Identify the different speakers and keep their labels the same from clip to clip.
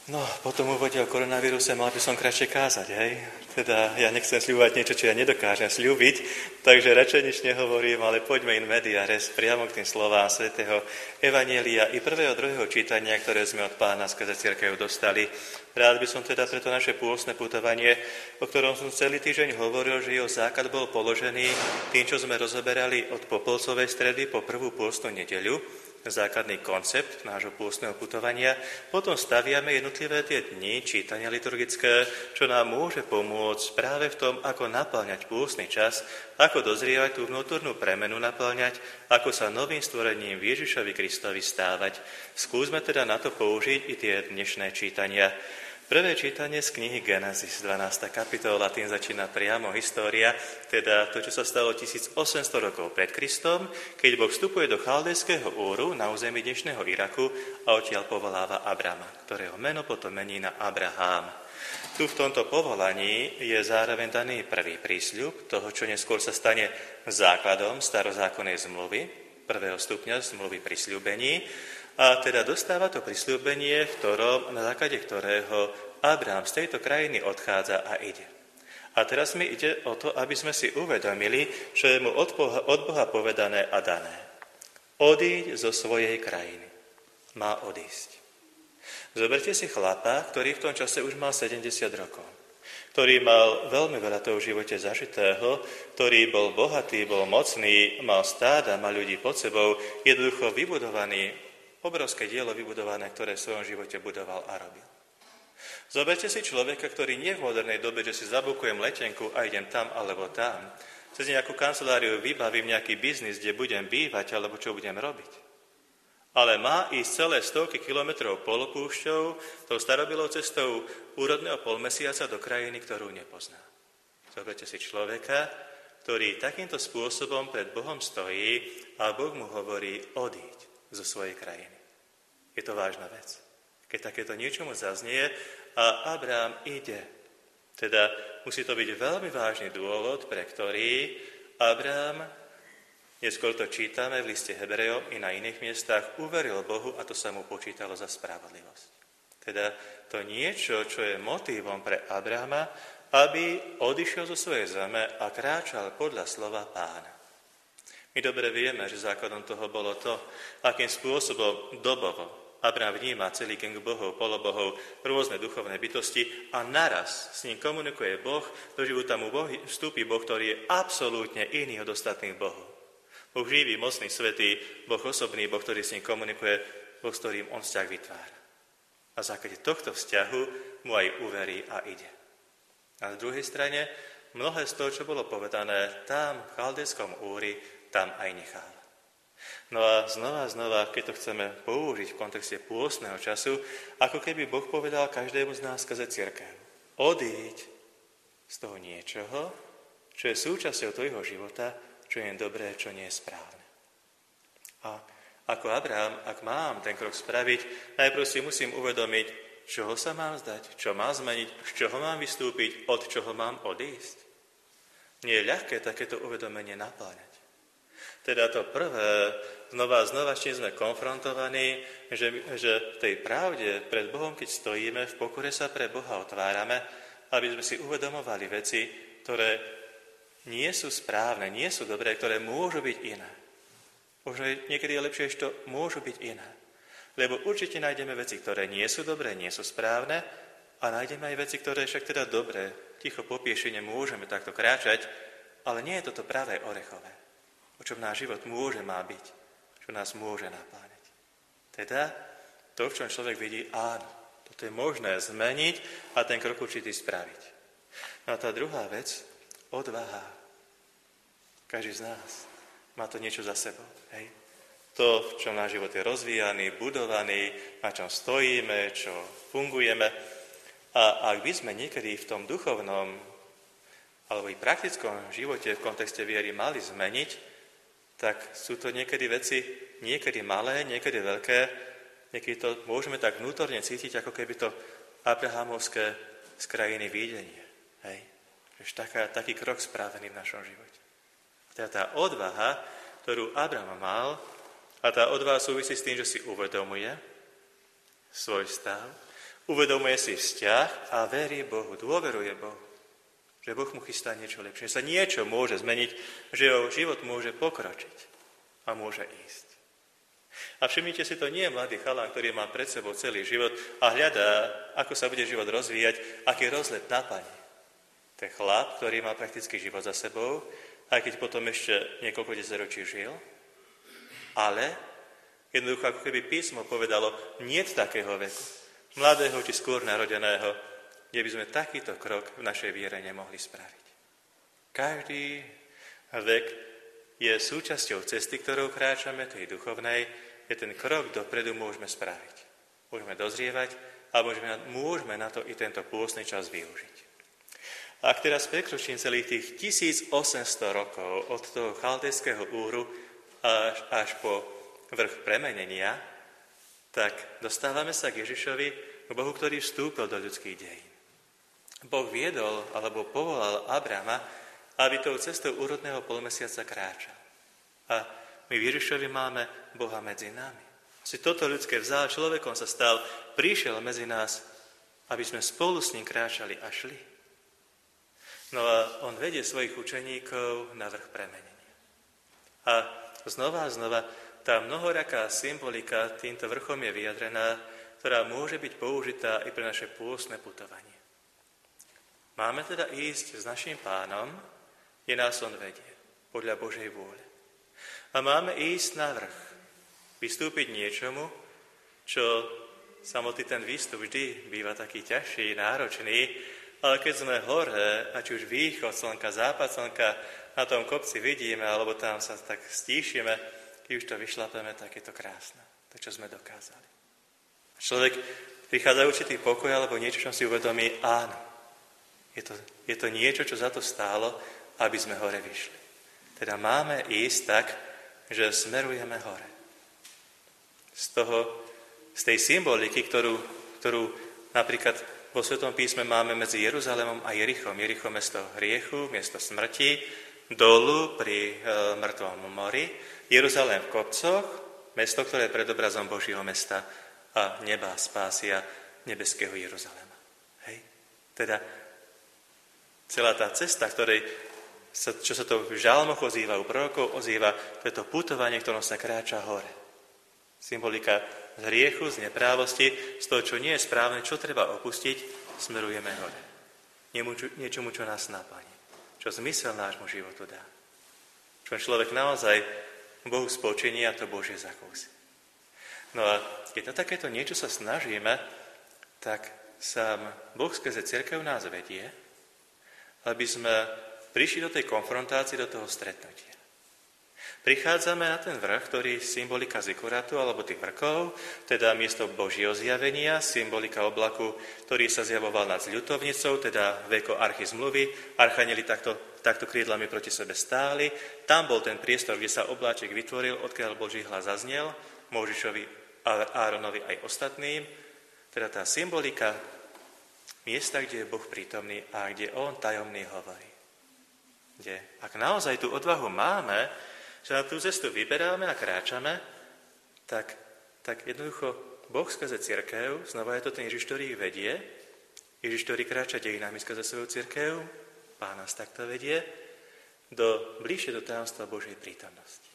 Speaker 1: No, po tom úvode o koronavíruse mal by som kratšie kázať, hej? Teda ja nechcem sľubovať niečo, čo ja nedokážem sľúbiť, takže radšej nič nehovorím, ale poďme in media res priamo k tým slovám svätého Evanjelia i prvého, druhého čítania, ktoré sme od Pána skrze cirkev dostali. Rád by som teda preto naše pôstne putovanie, o ktorom som celý týždeň hovoril, že jeho základ bol položený tým, čo sme rozoberali od Popolcovej stredy po prvú pôstnu nedeľu, základný koncept nášho pôstneho putovania. Potom staviame jednotlivé tie dni čítania liturgické, čo nám môže pomôcť práve v tom, ako naplňať pôstny čas, ako dozrievať tú vnútornú premenu naplňať, ako sa novým stvorením Ježišovi Kristovi stávať. Skúsme teda na to použiť i tie dnešné čítania. Prvé čítanie z knihy Genesis, 12. kapitola, tým začína priamo história, teda to, čo sa stalo 1800 rokov pred Kristom, keď Boh vstupuje do Chaldejského Úru na území dnešného Iraku a odtiaľ povoláva Abrama, ktorého meno potom mení na Abrahám. Tu v tomto povolaní je zároveň daný prvý prísľub toho, čo neskôr sa stane základom starozákonnej zmluvy, prvého stupňa zmluvy prisľúbení. A teda dostáva to prisľúbenie, na základe ktorého Abraham z tejto krajiny odchádza a ide. A teraz mi ide o to, aby sme si uvedomili, čo je mu od Boha povedané a dané. Odíď zo svojej krajiny. Má odísť. Zoberte si chlapa, ktorý v tom čase už mal 70 rokov, ktorý mal veľmi veľa toho v živote zažitého, ktorý bol bohatý, bol mocný, mal stáda, mal ľudí pod sebou, jednoducho vybudovaný, obrovské dielo vybudované, ktoré v svojom živote budoval a robil. Zoberte si človeka, ktorý nie v modernej dobe, že si zabukujem letenku a idem tam alebo tam, cez nejakú kanceláriu vybavím nejaký biznis, kde budem bývať alebo čo budem robiť. Ale má ísť celé stovky kilometrov polopúšťou, tou starobilou cestou úrodného polmesiaca do krajiny, ktorú nepozná. Zoberte si človeka, ktorý takýmto spôsobom pred Bohom stojí a Boh mu hovorí odíď zo svojej krajiny. Je to vážna vec. Keď takéto niečomu zaznie a Abraham ide, teda musí to byť veľmi vážny dôvod, pre ktorý Abraham, neskôr to čítame v liste Hebrejom i na iných miestach, uveril Bohu a to sa mu počítalo za spravodlivosť. Teda to niečo, čo je motívom pre Abrahama, aby odišiel zo svojej zeme a kráčal podľa slova Pána. My dobre vieme, že základom toho bolo to, akým spôsobom dobovo Abraham vníma celý gang bohov, polobohov, rôzne duchovné bytosti a naraz s ním komunikuje Boh, do života mu vstúpi Boh, ktorý je absolútne iný od ostatných bohov. Boh živý, mocný, svätý, Boh osobný, Boh, ktorý s ním komunikuje, Boh, s ktorým on vzťah vytvára. A v základe tohto vzťahu mu aj uverí a ide. A na druhej strane, mnohé z toho, čo bolo povedané tam v Chaldejskom Úri, tam aj necháva. No a znova, keď to chceme použiť v kontexte pôstneho času, ako keby Boh povedal každému z nás skrze cirkev. Odíď z toho niečoho, čo je súčasťou tvojho života, čo je dobré, čo nie je správne. A ako Abraham, ak mám ten krok spraviť, najprv si musím uvedomiť, čoho sa mám zdať, čo mám zmeniť, z čoho mám vystúpiť, od čoho mám odísť. Nie je ľahké takéto uvedomenie napĺňať. Teda to prvé, znova s čím sme konfrontovaní, že v tej pravde pred Bohom, keď stojíme, v pokore sa pre Boha otvárame, aby sme si uvedomovali veci, ktoré nie sú správne, nie sú dobré, ktoré môžu byť iné. Možno niekedy je lepšie, že to môžu byť iné. Lebo určite nájdeme veci, ktoré nie sú dobré, nie sú správne a nájdeme aj veci, ktoré však teda dobré, ticho po piešine môžeme takto kráčať, ale nie je toto pravé orechové. O čom náš život má byť, čo nás môže napáňať. Teda to, v čom človek vidí, áno, toto je možné zmeniť a ten krok určitý spraviť. No a tá druhá vec, odvaha. Každý z nás má to niečo za sebou. Hej? To, v čom náš život je rozvíjaný, budovaný, na čom stojíme, čo fungujeme. A ak by sme niekedy v tom duchovnom alebo i praktickom živote v kontexte viery mali zmeniť, tak sú to niekedy veci, niekedy malé, niekedy veľké, niekedy to môžeme tak vnútorne cítiť, ako keby to abrahamovské z krajiny videnie. Hej? Taký krok spravený v našom živote. Teda tá odvaha, ktorú Abraham mal, a tá odvaha súvisí s tým, že si uvedomuje svoj stav, Uvedomuje si vzťah a verí Bohu, dôveruje Bohu, že Boh mu chystá niečo lepšie, že sa niečo môže zmeniť, že jeho život môže pokročiť a môže ísť. A všimnite si, to nie je mladý chalán, ktorý má pred sebou celý život a hľadá, ako sa bude život rozvíjať, aký rozlet napadne. To je chlap, ktorý má prakticky život za sebou, aj keď potom ešte niekoľko desaťročí žil, ale jednoducho, ako keby písmo povedalo, niet takého veku, mladého či skôr narodeného, kde by sme takýto krok v našej viere nemohli spraviť. Každý vek je súčasťou cesty, ktorou kráčame, tej duchovnej, je ten krok dopredu môžeme spraviť. Môžeme dozrievať a môžeme na to i tento pôstny čas využiť. A ak teraz prekročím celých tých 1800 rokov od toho chaldejského úru až po vrch premenenia, tak dostávame sa k Ježišovi, k Bohu, ktorý vstúpil do ľudských dejín. Boh viedol, alebo povolal Abrama, aby tou cestou úrodného polmesiaca kráčal. A my v Ježišovi máme Boha medzi nami. Si toto ľudské vzal, človekom sa stal, prišiel medzi nás, aby sme spolu s ním kráčali a šli. No a on vedie svojich učeníkov na vrch premenenia. A znova tá mnohoraká symbolika týmto vrchom je vyjadrená, ktorá môže byť použitá i pre naše pôstne putovanie. Máme teda ísť s našim Pánom, kde nás on vedie, podľa Božej vôle. A máme ísť na vrch, vystúpiť niečomu, čo samotný ten výstup vždy býva taký ťažší, náročný, ale keď sme hore, a či už východ slnka, západ slnka, na tom kopci vidíme, alebo tam sa tak stíšime, keď už to vyšlapeme, tak je to krásne. To, čo sme dokázali. Človek prichádza určitý pokoj alebo niečo, čo si uvedomí, áno. Je to niečo, čo za to stálo, aby sme hore vyšli. Teda máme ísť tak, že smerujeme hore. Z tej symboliky, ktorú napríklad vo Svetom písme máme medzi Jeruzalémom a Jerichom. Jericho mesto hriechu, miesto smrti, dolu pri mŕtvom mori, Jeruzalém v kopcoch, mesto, ktoré je predobrazom Božieho mesta a neba, spásia nebeského Jeruzaléma. Hej? Teda celá tá cesta, čo sa to v žalmoch ozýva, u prorokov ozýva, to je to putovanie, ktorom sa kráča hore. Symbolika z hriechu, z neprávosti, z toho, čo nie je správne, čo treba opustiť, smerujeme hore. Niečomu, čo nás naplní, čo zmysel nášmu životu dá. Čo človek naozaj Bohu spočiní a to Božie zakúsi. No a keď na takéto niečo sa snažíme, tak sám Boh skrze cirkev nás vedie, aby sme prišli do tej konfrontácie, do toho stretnutia. Prichádzame na ten vrch, ktorý je symbolika zikuratu, alebo tých vrkov, teda miesto Božieho zjavenia, symbolika oblaku, ktorý sa zjavoval nad ľutovnicou, teda veko archy zmluvy, archanieli takto krídlami proti sebe stáli. Tam bol ten priestor, kde sa obláček vytvoril, odkiaľ Boží hlas zaznel, Mojžišovi, Áronovi aj ostatným. Teda tá symbolika miesta, kde je Boh prítomný a kde on tajomný hovorí. Kde, ak naozaj tú odvahu máme, že na tú cestu vyberáme a kráčame, tak jednoducho Boh skrze cirkev, znova je to ten Ježiš, ktorý ich vedie, Ježiš, ktorý kráča dejinami skrze svoju cirkev, Pán nás takto vedie, bližšie do tajomstva Božej prítomnosti.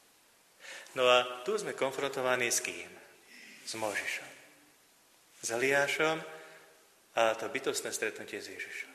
Speaker 1: No a tu sme konfrontovaní s kým? S Mojžišom. S Eliášom a to bytostné stretnutie s Ježišom.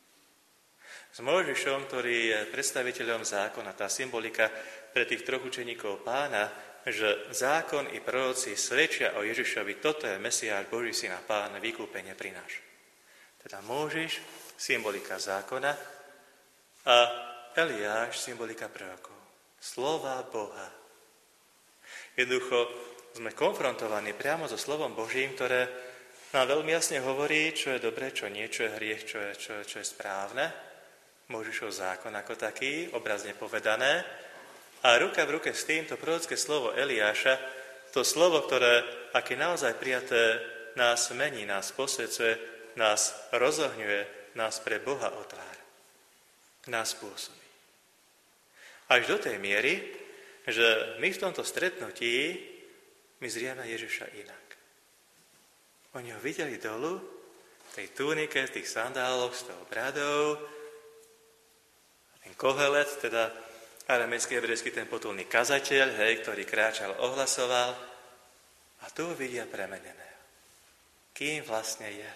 Speaker 1: S Mojžišom, ktorý je predstaviteľom zákona, tá symbolika pre tých troch učeníkov Pána, že zákon i proroci svedčia o Ježišovi, toto je Mesiáš, Boží syn a Pán, vykúpenie prináša. Teda Mojžiš, symbolika zákona a Eliáš, symbolika prorokov. Slova Boha. Jednoducho sme konfrontovaní priamo so slovom Božím, ktoré nám veľmi jasne hovorí, čo je dobré, čo nie, čo je hriech, čo je správne. Mojžišov zákon ako taký, obrazne povedané. A ruka v ruke s týmto prorocké slovo Eliáša, to slovo, ktoré, aké naozaj prijaté, nás mení, nás posvedzuje, nás rozohňuje, nás pre Boha otvára. Nás pôsobí. Až do tej miery, že my v tomto stretnutí my zrieme Ježiša inak. Oni ho videli dolu, v tej túnike, v tých sandáloch, s tou bradou. Ten Kohelet, teda aramejský, hebrejský, ten potulný kazateľ, ktorý kráčal, ohlasoval. A tu vidia premeneného. Kým vlastne je?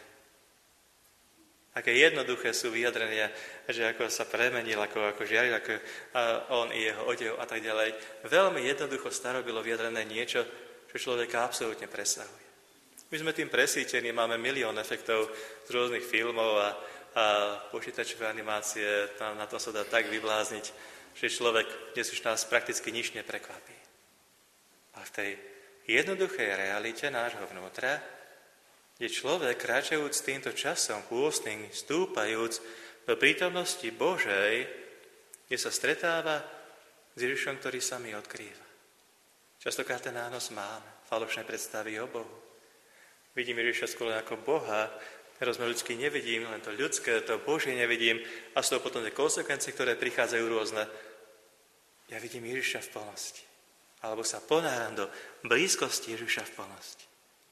Speaker 1: Aké jednoduché sú vyjadrenia, že ako sa premenil, ako žiaril, ako on i jeho odev a tak ďalej. Veľmi jednoducho starobilo vyjadrené niečo, čo človeka absolútne presahuje. My sme tým presítení, máme milión efektov z rôznych filmov a počítačové animácie, na to sa dá tak vyblázniť, že človek dnes už nás prakticky nič neprekvapí. A v tej jednoduchej realite nášho vnútra, kde človek, kráčajúc týmto časom pôstnym, stúpajúc do prítomnosti Božej, kde sa stretáva s Ježišom, ktorý sa mi odkrýva. Častokrát ten nános máme, falošné predstavy o Bohu. Vidím Ježiša skôr ako Boha, rozmer ľudský nevidím, len to ľudské, to Božie nevidím a z toho potom tie konsekvencie, ktoré prichádzajú rôzne. Ja vidím Ježiša v plnosti. Alebo sa ponáram do blízkosti Ježiša v plnosti.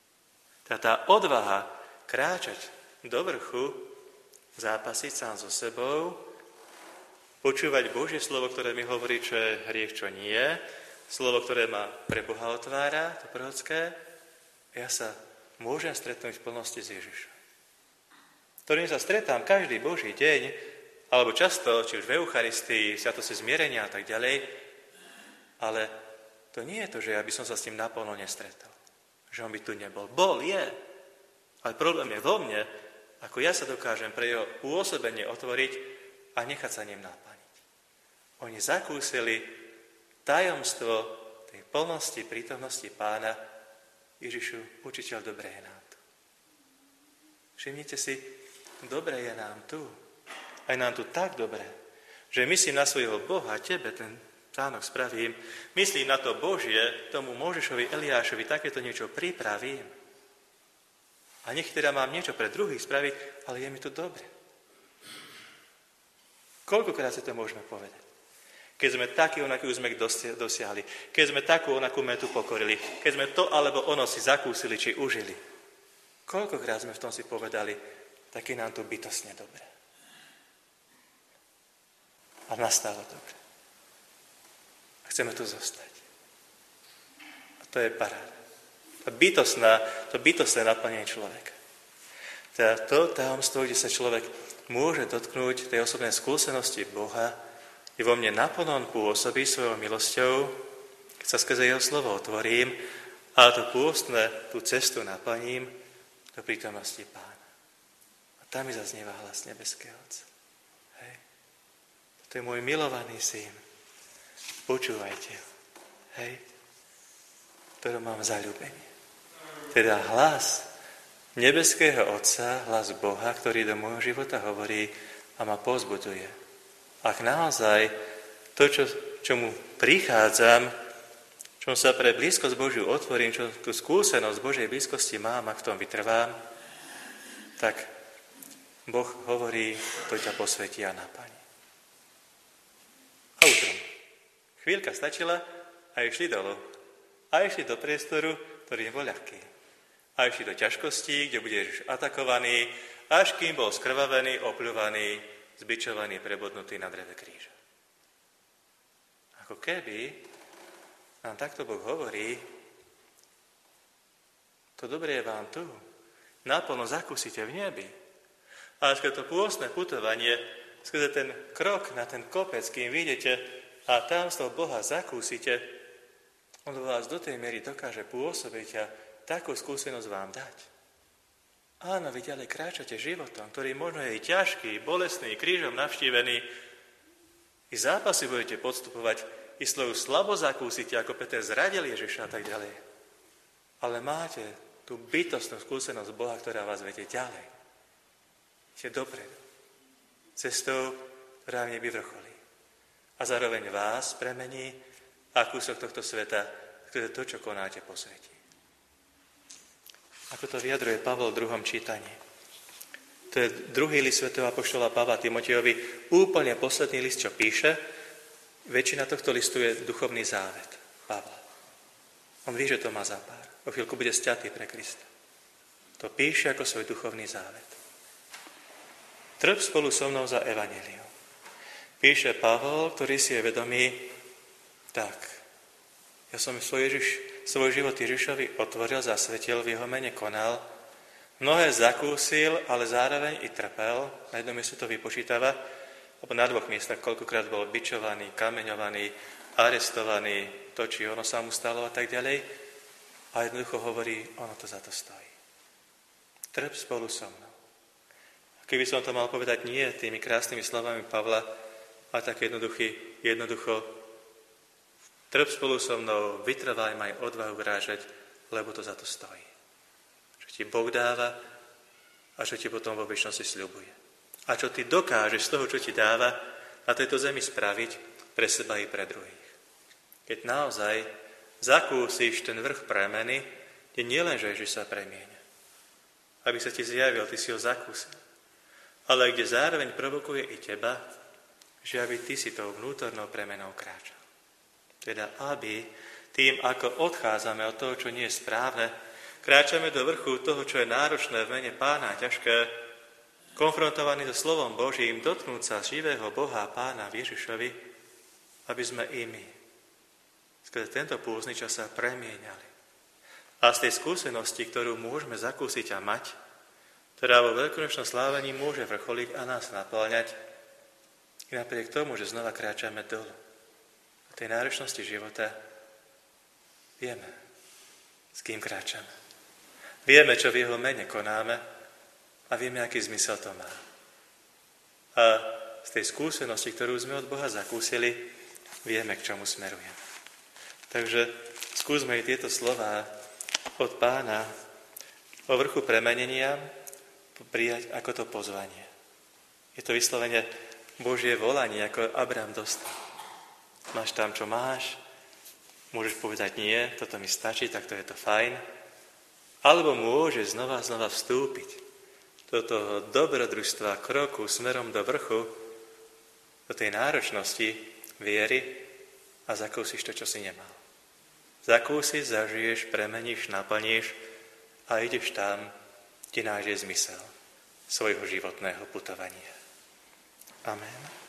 Speaker 1: Tá odvaha kráčať do vrchu, zápasiť sám so sebou, počúvať Božie slovo, ktoré mi hovorí, čo je hriech, čo nie, slovo, ktoré ma pre Boha otvára, to prorocké, ja sa môžem stretnúť v plnosti s Ježišom. Ktorým sa stretám každý Boží deň, alebo často, či už v Eucharistii, sviatosti zmierenia a tak ďalej, ale to nie je to, že ja by som sa s ním naplno nestretol. Že on by tu nebol. Bol, je. Ale problém je vo mne, ako ja sa dokážem pre jeho pôsobenie otvoriť a nechať sa ním naplniť. Oni zakúsili tajomstvo tej plnosti, prítomnosti Pána. Ježišu, učiteľ, dobre je nám tu. Všimnite si, dobre je nám tu. Aj nám tu tak dobre, že myslím na svojho Boha, tebe ten stánok spravím, myslím na to Božie, tomu Mojžišovi, Eliášovi takéto niečo pripravím. A nech teda mám niečo pre druhých spraviť, ale je mi tu dobre. Koľkokrát si to môžeme povedať? Keď sme takí, onakí už sme dosiahli, keď sme takú, onakú metu pokorili, keď sme to alebo ono si zakúsili, či užili. Koľkokrát sme v tom si povedali, tak je nám tu bytostne dobre. A nastalo dobre. Chceme tu zostať. A to je paráda. To bytostné naplnenie človeka. Teda to tajomstvo, kde sa človek môže dotknúť tej osobnej skúsenosti Boha, je vo mne naplno on pôsobí svojou milosťou, keď sa skrze jeho slovo otvorím a to pôstne, tú cestu naplním do prítomnosti Pána. A tam mi zaznieva hlas nebeského Otca. Hej. To je môj milovaný syn. Počúvajte ho, hej, ktorom mám zaľúbenie. Teda hlas nebeského Otca, hlas Boha, ktorý do môjho života hovorí a ma povzbudzuje. Ak naozaj to, čomu prichádzam, čom sa pre blízkosť Božiu otvorím, čo tú skúsenosť Božej blízkosti mám, ak v tom vytrvám, tak Boh hovorí, to ťa posvetí a naplní. A utrom. Chvíľka stačila a išli dolu. A išli do priestoru, ktorý nebol ľahký. A išli do ťažkostí, kde bude Ježiš atakovaný, až kým bol skrvavený, opľúvaný, zbičovaný, prebodnutý na dreve kríža. Ako keby nám takto Boh hovorí, to dobré je vám tu, naplno zakúsite v nebi. Ale skrze to pôstne putovanie, skrze ten krok na ten kopec, kým vidíte, a tam z toho Boha zakúsite, on vás do tej miery dokáže pôsobiť a takú skúsenosť vám dať. Áno, vy ďalej kráčate životom, ktorý možno je ťažký, bolestný, krížom navštívený. I zápasy budete podstupovať, i svoju slabo zakúsite, ako Peter zradil Ježiša a tak ďalej. Ale máte tú bytostnú skúsenosť Boha, ktorá vás vedie ďalej. Ste dopredu. Cestou, ktorá v nebi vrcholí. A zároveň vás premení a kúsok tohto sveta, ktoré to, čo konáte, posvetí. Ako to vyjadruje Pavol v 2. čítaní. To je 2. list svätého apoštola Pavla Timotejovi, úplne posledný list, čo píše. Väčšina tohto listu je duchovný závet Pavla. On ví, že to má za pár. O chvíľku bude sťatý pre Krista. to píše ako svoj duchovný závet. Trp spolu so mnou za evanjelium. Píše Pavol, ktorý si je vedomý, tak, ja som svoj život Ježišovi otvoril, zasvetil, v jeho mene konal, mnohé zakúsil, ale zároveň i trpel. Na jednom mieste to vypočítava, alebo na dvoch miestach, koľkokrát bol bičovaný, kameňovaný, arestovaný, to, či ono sa mu stalo a tak ďalej. A jednoducho hovorí, ono to za to stojí. Trp spolu so mnou. A keby som to mal povedať nie tými krásnymi slovami Pavla, a tak jednoducho, trp spolu so mnou, vytrvaj, maj odvahu kráčať, lebo to za to stojí. Čo ti Boh dáva a čo ti potom vo večnosti sľubuje. A čo ty dokážeš z toho, čo ti dáva, na tejto zemi spraviť pre seba i pre druhých. Keď naozaj zakúsiš ten vrch premeny, kde nielen, že Ježiš sa premieňa, aby sa ti zjavil, ty si ho zakúsil, ale kde zároveň provokuje i teba, že aby ty si tou vnútornou premenou kráčal. Teda aby tým, ako odchádzame od toho, čo nie je správne, kráčame do vrchu toho, čo je náročné v mene Pána, ťažké, konfrontovaný so slovom Božím, dotknúť sa živého Boha a Pána v Ježišovi, aby sme i my skrze tento púzny čas sa premieňali. A z tej skúsenosti, ktorú môžeme zakúsiť a mať, ktorá vo veľkonočnom slávení môže vrcholiť a nás naplňať, i napriek tomu, že znova kráčame dolu. V tej náročnosti života vieme, s kým kráčame. Vieme, čo v jeho mene konáme a vieme, aký zmysel to má. A z tej skúsenosti, ktorú sme od Boha zakúsili, vieme, k čomu smerujeme. Takže skúsme i tieto slová od Pána o vrchu premenenia prijať ako to pozvanie. Je to vyslovene Božie volanie, ako Abraham dostal. Máš tam, čo máš, môžeš povedať nie, toto mi stačí, tak to je to fajn. Alebo môžeš znova vstúpiť do toho dobrodružstva, kroku smerom do vrchu, do tej náročnosti viery a zakúsiš to, čo si nemal. Zakúsiš, zažiješ, premeníš, naplníš a ideš tam, kde nájdeš zmysel svojho životného putovania. Amen.